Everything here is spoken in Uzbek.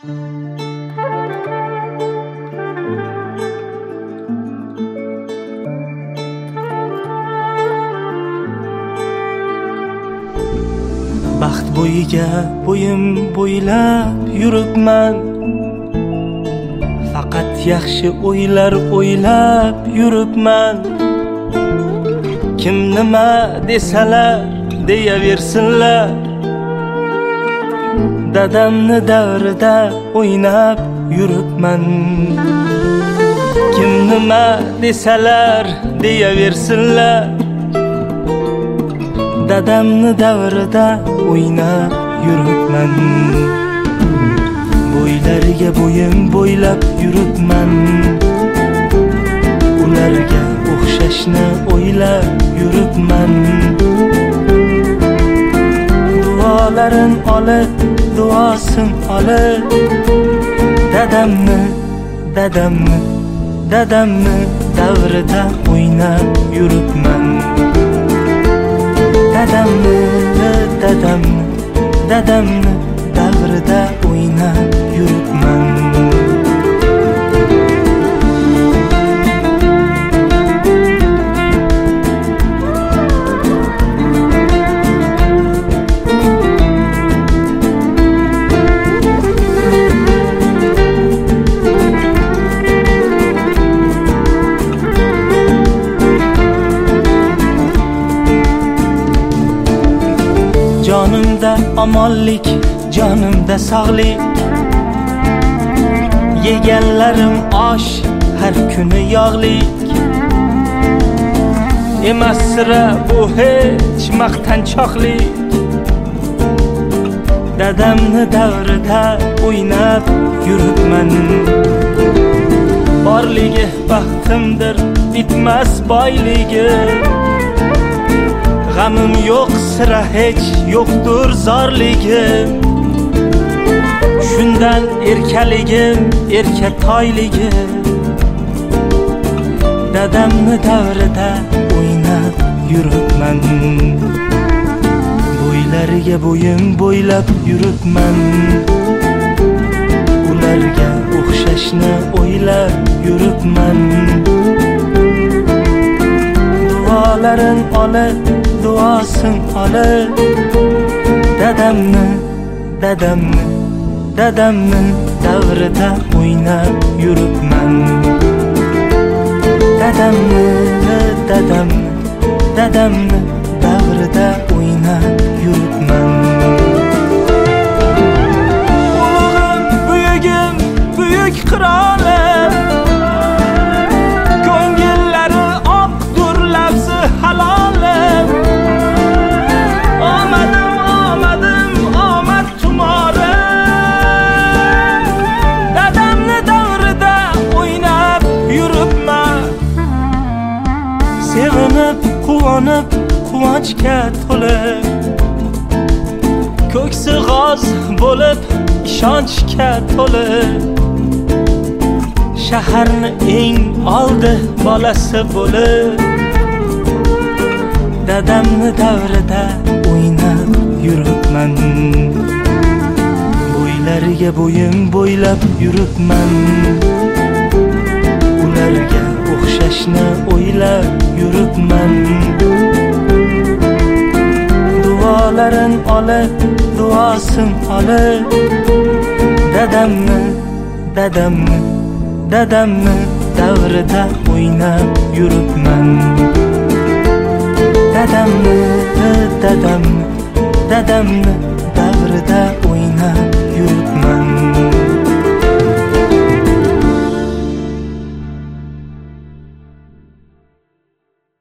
Baxt bo'yiga bo'yim bo'ylab yuribman, faqat yaxshi o'ylar o'ylab yuribman. Kim nima desalar deyaversinlar, dadamni davrida o'ynab yuribman. Kim nima desalar deyaversinlar, dadamni davrida o'ynab yuribman. Bo'ylariga bo'yim bo'ylab yuribman, ularga o'xshashni o'ylab yuribman. Duolarin olib, duosin olib, dadamni davrida o'ynab yuribman. Dadamni davrida o'ynab yuribman. Jonimda omonlik, jonimda sog'lik, yeganlarim osh har kuni yog'lik. Emas sira bu hech maqtanchoqlik, dadamni davrida o'ynab yuribman. Borligi baxtimdir, bitmas boyligi, g'amim yo'q sira hech yo'qdir zorligim. Shundan erkaligim, erkatoyligim, dadamni davrida o'ynab yuribman. Bo'ylariga bo'yim bo'ylab yuribman, ularga o'xshashni o'ylab yuribman. Duolarin olib, duosin olib, dadamni davrida o'ynab yuribman. Dadamni davrida o'ynab yuribman. Ulug'im, buyugim, buyuk qirolim, ko'ngillari oqdur labzi halolim. Omad tumorim, dadamni davrida o'ynab yuribman. Sevinib, quvonib, quvonchga to'lib, ko'ksi g'oz bo'lib, ishonchga to'lib, shaharni eng oldi bolasi bo'lib, dadamni davrida o'ynab yuribman. Bo'ylariga bo'yim bo'ylab yuribman, ularga o'xshashni o'ylab yuribman. Duolarin olib, duosin olib, dadamni davrida o'ynab yuribman. Dadamni davrida